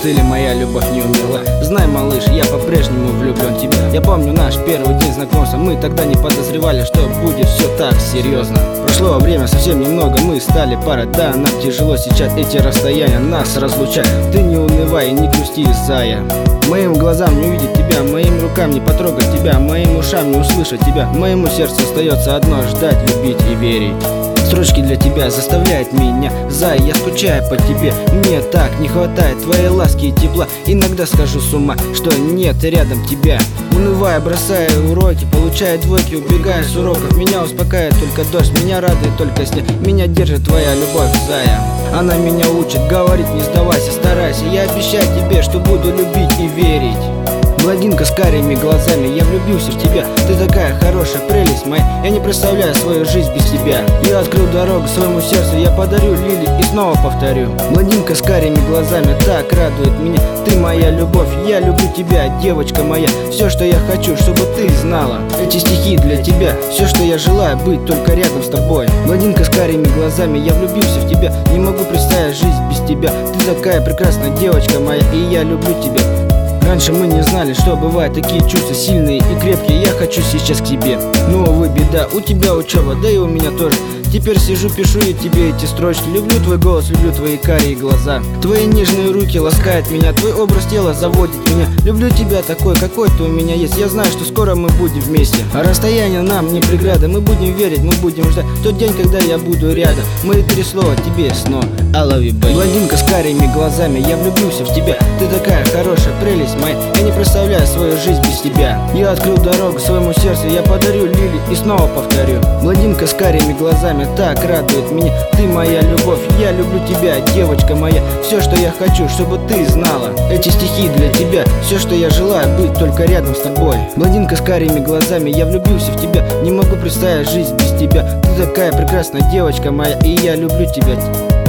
застыли, моя любовь не умерла. Знай, малыш, я по-прежнему влюблен в тебя. Я помню наш первый день знакомства. Мы тогда не подозревали, что будет все так серьезно. Прошло время совсем немного, мы стали парой. Да, нам тяжело сейчас, эти расстояния нас разлучают. Ты не унывай и не грусти, зая. Моим глазам не увидеть тебя, моим рукам не потрогать тебя, моим ушам не услышать тебя. Моему сердцу остается одно: ждать, любить и верить. Строчки для тебя заставляют меня, зай, я скучаю по тебе. Мне так не хватает твоей ласки и тепла. Иногда схожу с ума, что нет рядом тебя. Унывая, бросая уроки, получая двойки, убегая с уроков. Меня успокаивает только дождь, меня радует только снег. Меня держит твоя любовь, зая. Она меня учит, говорит: не сдавайся, старайся. Я обещаю тебе, что буду любить и верить. Блондинка с карими глазами, я влюбился в тебя. Ты такая хорошая, прелесть моя. Я не представляю свою жизнь без тебя. Я открыл дорогу своему сердцу, я подарю лилии и снова повторю. Блондинка с карими глазами так радует меня. Ты моя любовь, я люблю тебя, девочка моя. Все, что я хочу, чтобы ты знала. Эти стихи для тебя, все, что я желаю, быть только рядом с тобой. Блондинка с карими глазами, я влюбился в тебя. Не могу представить жизнь без тебя. Ты такая прекрасная, девочка моя, и я люблю тебя. Раньше мы не знали, что бывают такие чувства сильные и крепкие. Я хочу сейчас к тебе. Но, увы, беда, у тебя учеба, да и у меня тоже. Теперь сижу, пишу я тебе эти строчки. Люблю твой голос, люблю твои карие глаза. Твои нежные руки ласкают меня, твой образ тела заводит меня. Люблю тебя такой, какой ты у меня есть. Я знаю, что скоро мы будем вместе. А расстояние нам не преграда. Мы будем верить, мы будем ждать тот день, когда я буду рядом. Мои 3 слова тебе снова: I love you, baby. Блондинка с карими глазами, я влюбился в тебя. Ты такая хорошая, прелесть моя. Я не представляю свою жизнь без тебя. Я открыл дорогу своему сердцу, я подарю лилии и снова повторю. Блондинка с карими глазами так радует меня. Ты моя любовь, я люблю тебя, девочка моя. Все, что я хочу, чтобы ты знала. Эти стихи для тебя, все, что я желаю, быть только рядом с тобой. Блондинка с карими глазами, я влюбился в тебя. Не могу представить жизнь без тебя. Ты такая прекрасная, девочка моя, и я люблю тебя.